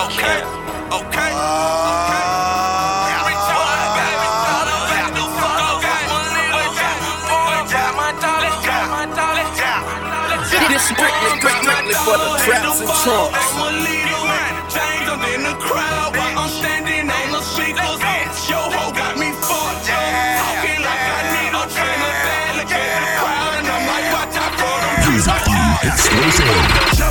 Okay, okay. This strictly for the traps and trunks. Chains up in the crowd while I'm standing on the speakers. Yo ho got me fucked up. Talking like I need a trainer. Look at the crowd and I'm like, watch out for them. Exclusive.